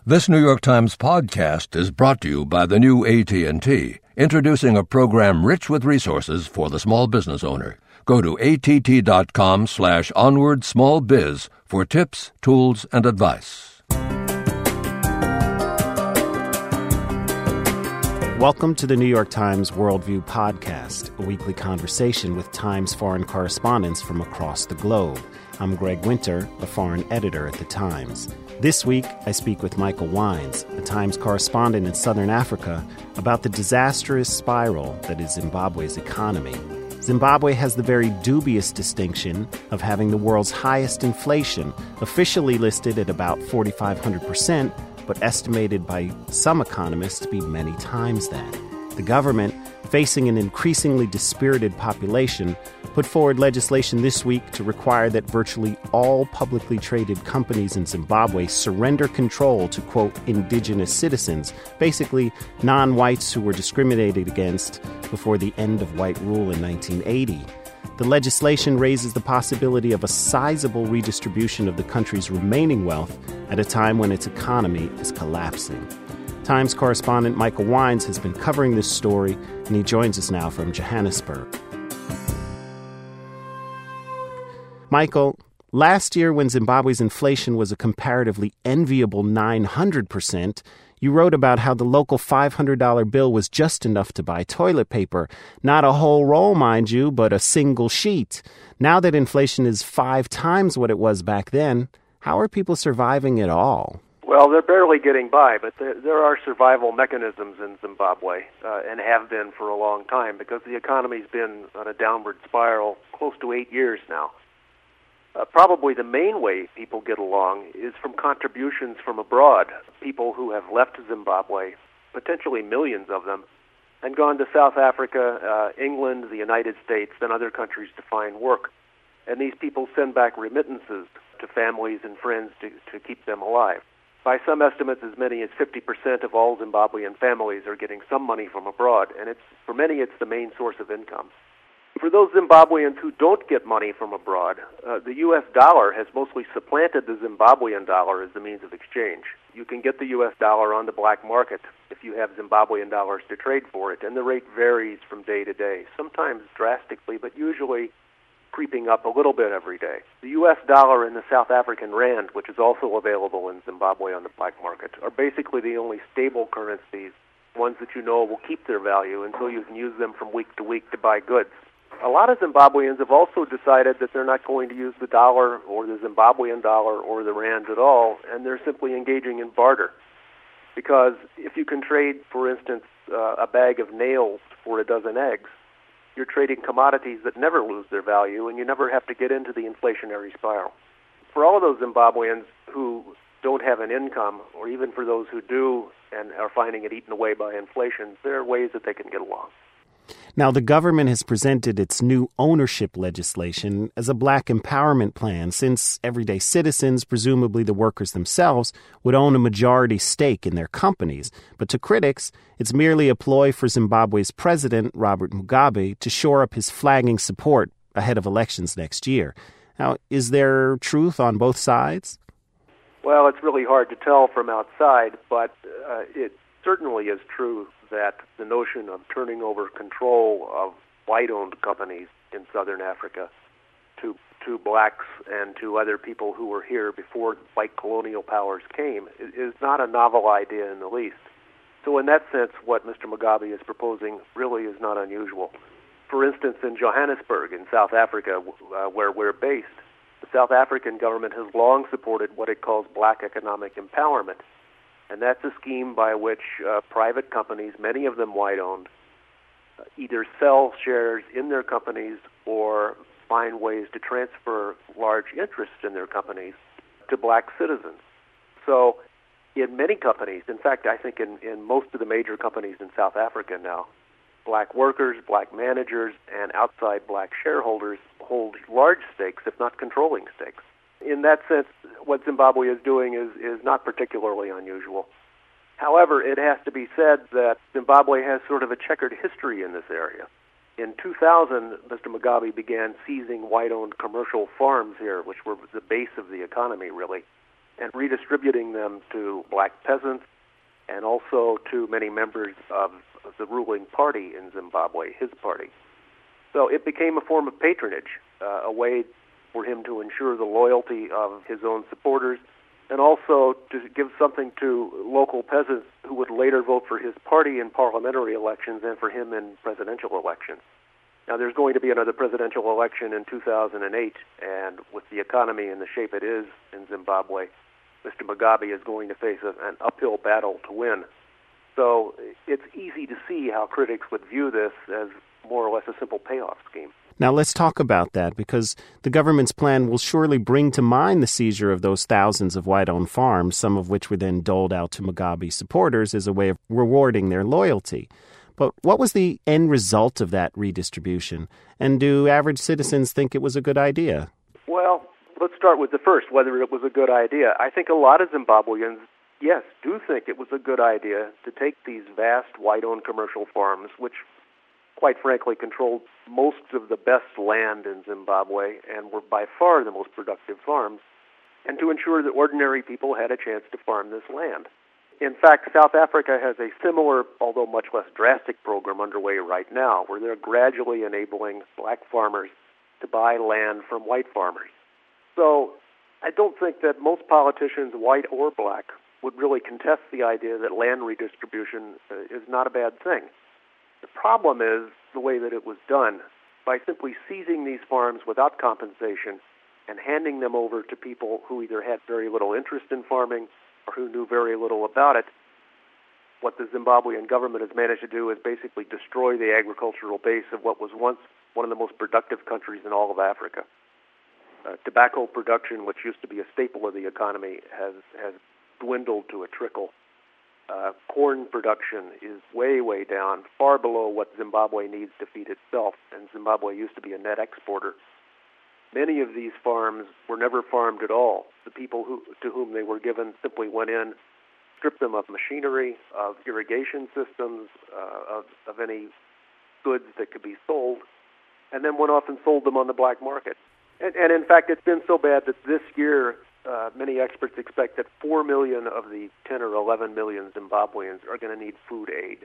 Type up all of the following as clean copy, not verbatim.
This New York Times podcast is brought to you by the new AT&T, introducing a program rich with resources for the small business owner. Go to att.com/onwardsmallbiz for tips, tools, and advice. Welcome to the New York Times Worldview Podcast, a weekly conversation with Times foreign correspondents from across the globe. I'm Greg Winter, a foreign editor at the Times. This week, I speak with Michael Wines, a Times correspondent in Southern Africa, about the disastrous spiral that is Zimbabwe's economy. Zimbabwe has the very dubious distinction of having the world's highest inflation, officially listed at about 4,500%, but estimated by some economists to be many times that. The government, facing an increasingly dispirited population, put forward legislation this week to require that virtually all publicly traded companies in Zimbabwe surrender control to, quote, indigenous citizens, basically non-whites who were discriminated against before the end of white rule in 1980. The legislation raises the possibility of a sizable redistribution of the country's remaining wealth at a time when its economy is collapsing. Times correspondent Michael Wines has been covering this story, and he joins us now from Johannesburg. Michael, last year when Zimbabwe's inflation was a comparatively enviable 900%, you wrote about how the local $500 bill was just enough to buy toilet paper. Not a whole roll, mind you, but a single sheet. Now that inflation is 5 times what it was back then, how are people surviving at all? Well, they're barely getting by, but there are survival mechanisms in Zimbabwe, and have been for a long time, because the economy's been on a downward spiral close to 8 years now. Probably the main way people get along is from contributions from abroad, people who have left Zimbabwe, potentially millions of them, and gone to South Africa, England, the United States, and other countries to find work. And these people send back remittances to families and friends to keep them alive. By some estimates, as many as 50% of all Zimbabwean families are getting some money from abroad, and for many it's the main source of income. For those Zimbabweans who don't get money from abroad, the U.S. dollar has mostly supplanted the Zimbabwean dollar as the means of exchange. You can get the U.S. dollar on the black market if you have Zimbabwean dollars to trade for it, and the rate varies from day to day, sometimes drastically, but usually creeping up a little bit every day. The U.S. dollar and the South African rand, which is also available in Zimbabwe on the black market, are basically the only stable currencies, ones that you know will keep their value until you can use them from week to week to buy goods. A lot of Zimbabweans have also decided that they're not going to use the dollar or the Zimbabwean dollar or the rand at all, and they're simply engaging in barter. Because if you can trade, for instance, a bag of nails for a dozen eggs, you're trading commodities that never lose their value, and you never have to get into the inflationary spiral. For all of those Zimbabweans who don't have an income, or even for those who do and are finding it eaten away by inflation, there are ways that they can get along. Now, the government has presented its new ownership legislation as a black empowerment plan, since everyday citizens, presumably the workers themselves, would own a majority stake in their companies. But to critics, it's merely a ploy for Zimbabwe's president, Robert Mugabe, to shore up his flagging support ahead of elections next year. Now, is there truth on both sides? Well, it's really hard to tell from outside, but it certainly is true that the notion of turning over control of white-owned companies in southern Africa to blacks and to other people who were here before white colonial powers came is not a novel idea in the least. So in that sense, what Mr. Mugabe is proposing really is not unusual. For instance, in Johannesburg, in South Africa, where we're based, the South African government has long supported what it calls black economic empowerment. And that's a scheme by which private companies, many of them white-owned, either sell shares in their companies or find ways to transfer large interests in their companies to black citizens. So in many companies, in fact, I think in most of the major companies in South Africa now, black workers, black managers, and outside black shareholders hold large stakes, if not controlling stakes. In that sense, what Zimbabwe is doing is not particularly unusual. However, it has to be said that Zimbabwe has sort of a checkered history in this area. In 2000, Mr. Mugabe began seizing white-owned commercial farms here, which were the base of the economy, really. and redistributing them to black peasants and also to many members of the ruling party in Zimbabwe, his party. So it became a form of patronage, a way for him to ensure the loyalty of his own supporters and also to give something to local peasants who would later vote for his party in parliamentary elections and for him in presidential elections. Now, there's going to be another presidential election in 2008, and with the economy in the shape it is in Zimbabwe, Mr. Mugabe is going to face an uphill battle to win. So it's easy to see how critics would view this as more or less a simple payoff scheme. Now, let's talk about that, because the government's plan will surely bring to mind the seizure of those thousands of white-owned farms, some of which were then doled out to Mugabe supporters as a way of rewarding their loyalty. But what was the end result of that redistribution? And do average citizens think it was a good idea? Well, let's start with the first, whether it was a good idea. I think a lot of Zimbabweans, yes, do think it was a good idea to take these vast white-owned commercial farms, which quite frankly controlled most of the best land in Zimbabwe and were by far the most productive farms, and to ensure that ordinary people had a chance to farm this land. In fact, South Africa has a similar, although much less drastic, program underway right now, where they're gradually enabling black farmers to buy land from white farmers. So I don't think that most politicians, white or black, would really contest the idea that land redistribution is not a bad thing. The problem is the way that it was done, by simply seizing these farms without compensation and handing them over to people who either had very little interest in farming or who knew very little about it. What the Zimbabwean government has managed to do is basically destroy the agricultural base of what was once one of the most productive countries in all of Africa. Tobacco production, which used to be a staple of the economy, has dwindled to a trickle. Corn production is way, way down, far below what Zimbabwe needs to feed itself, and Zimbabwe used to be a net exporter. Many of these farms were never farmed at all. The people to whom they were given simply went in, stripped them of machinery, of irrigation systems, of any goods that could be sold, and then went off and sold them on the black market. And in fact, it's been so bad that this year, many experts expect that 4 million of the 10 or 11 million Zimbabweans are going to need food aid.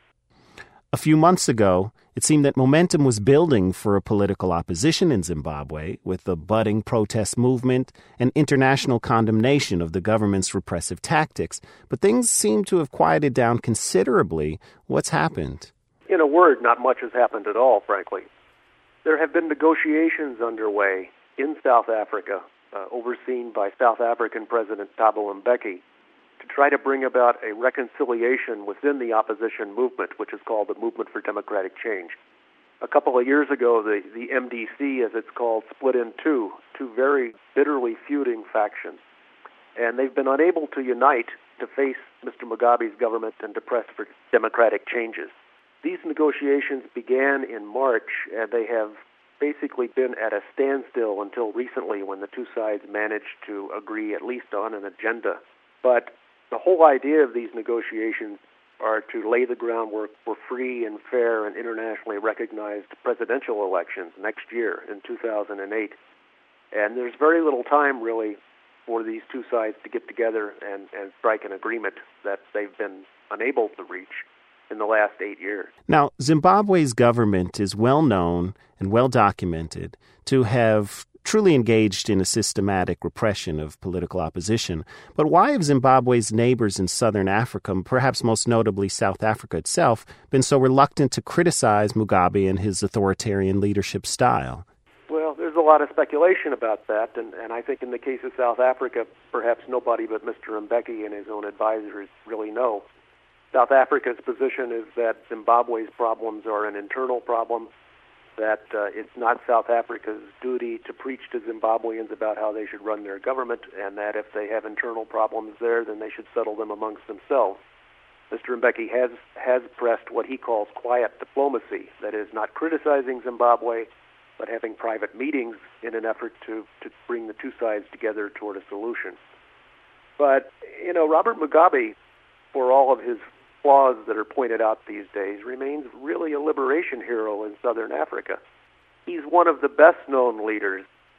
A few months ago, it seemed that momentum was building for a political opposition in Zimbabwe, with the budding protest movement and international condemnation of the government's repressive tactics. But things seem to have quieted down considerably. What's happened? In a word, not much has happened at all, frankly. There have been negotiations underway in South Africa, overseen by South African President Thabo Mbeki, to try to bring about a reconciliation within the opposition movement, which is called the Movement for Democratic Change. A couple of years ago, the MDC, as it's called, split in two very bitterly feuding factions. And they've been unable to unite to face Mr. Mugabe's government and to press for democratic changes. These negotiations began in March, and they have basically been at a standstill until recently, when the two sides managed to agree at least on an agenda. But the whole idea of these negotiations are to lay the groundwork for free and fair and internationally recognized presidential elections next year in 2008. And there's very little time, really, for these two sides to get together and strike an agreement that they've been unable to reach in the last 8 years. Now, Zimbabwe's government is well known and well documented to have truly engaged in a systematic repression of political opposition. But why have Zimbabwe's neighbors in southern Africa, perhaps most notably South Africa itself, been so reluctant to criticize Mugabe and his authoritarian leadership style? Well, there's a lot of speculation about that, and I think in the case of South Africa, perhaps nobody but Mr. Mbeki and his own advisors really know. South Africa's position is that Zimbabwe's problems are an internal problem, that it's not South Africa's duty to preach to Zimbabweans about how they should run their government, and that if they have internal problems there, then they should settle them amongst themselves. Mr. Mbeki has pressed what he calls quiet diplomacy, that is, not criticizing Zimbabwe, but having private meetings in an effort to bring the two sides together toward a solution. But, Robert Mugabe, for all of his flaws that are pointed out these days, remains really a liberation hero in southern Africa. He's one of the best-known leaders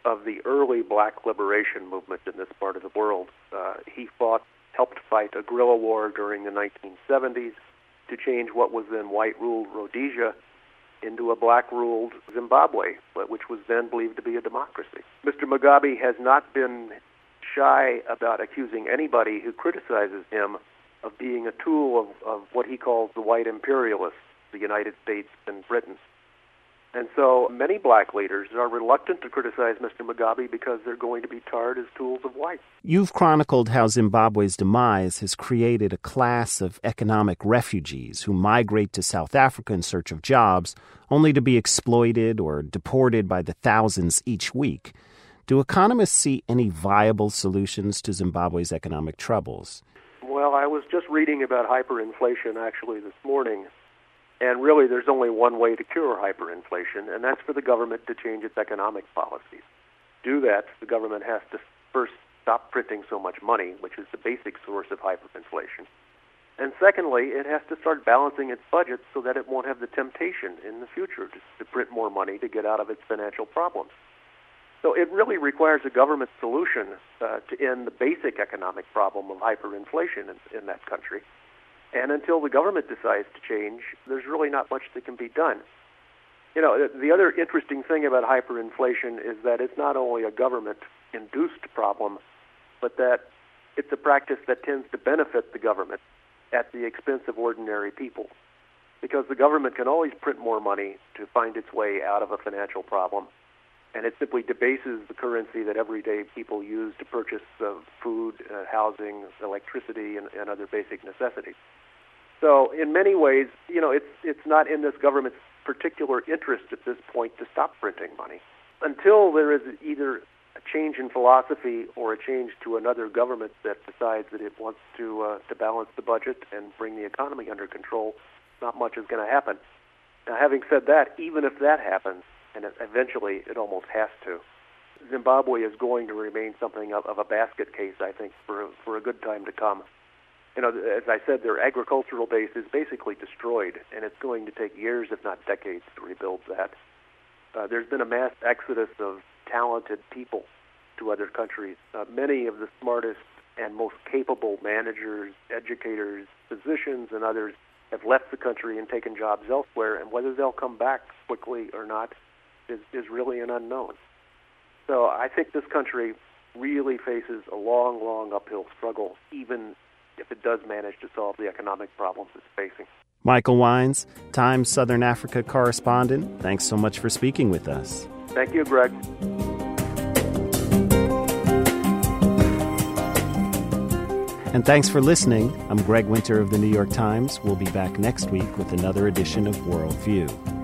of the early black liberation movement in this part of the world. He helped fight a guerrilla war during the 1970s to change what was then white-ruled Rhodesia into a black-ruled Zimbabwe, which was then believed to be a democracy. Mr. Mugabe has not been shy about accusing anybody who criticizes him of being a tool of what he calls the white imperialists, the United States and Britain. And so many black leaders are reluctant to criticize Mr. Mugabe because they're going to be tarred as tools of white. You've chronicled how Zimbabwe's demise has created a class of economic refugees who migrate to South Africa in search of jobs, only to be exploited or deported by the thousands each week. Do economists see any viable solutions to Zimbabwe's economic troubles? Well, I was just reading about hyperinflation actually this morning. And really, there's only one way to cure hyperinflation, and that's for the government to change its economic policies. To do that, the government has to first stop printing so much money, which is the basic source of hyperinflation. And secondly, it has to start balancing its budget so that it won't have the temptation in the future to print more money to get out of its financial problems. So it really requires a government solution to end the basic economic problem of hyperinflation in that country. And until the government decides to change, there's really not much that can be done. You know, the other interesting thing about hyperinflation is that it's not only a government-induced problem, but that it's a practice that tends to benefit the government at the expense of ordinary people. Because the government can always print more money to find its way out of a financial problem, and it simply debases the currency that everyday people use to purchase food, housing, electricity, and other basic necessities. So in many ways, you know, it's not in this government's particular interest at this point to stop printing money. Until there is either a change in philosophy or a change to another government that decides that it wants to balance the budget and bring the economy under control, not much is going to happen. Now, having said that, even if that happens, and eventually it almost has to, Zimbabwe is going to remain something of a basket case, I think, for a good time to come. You know, as I said, their agricultural base is basically destroyed, and it's going to take years, if not decades, to rebuild that. There's been a mass exodus of talented people to other countries. Many of the smartest and most capable managers, educators, physicians, and others have left the country and taken jobs elsewhere, and whether they'll come back quickly or not is really an unknown. So I think this country really faces a long, long uphill struggle, even if it does manage to solve the economic problems it's facing. Michael Wines, Times Southern Africa correspondent, thanks so much for speaking with us. Thank you, Greg. And thanks for listening. I'm Greg Winter of the New York Times. We'll be back next week with another edition of Worldview.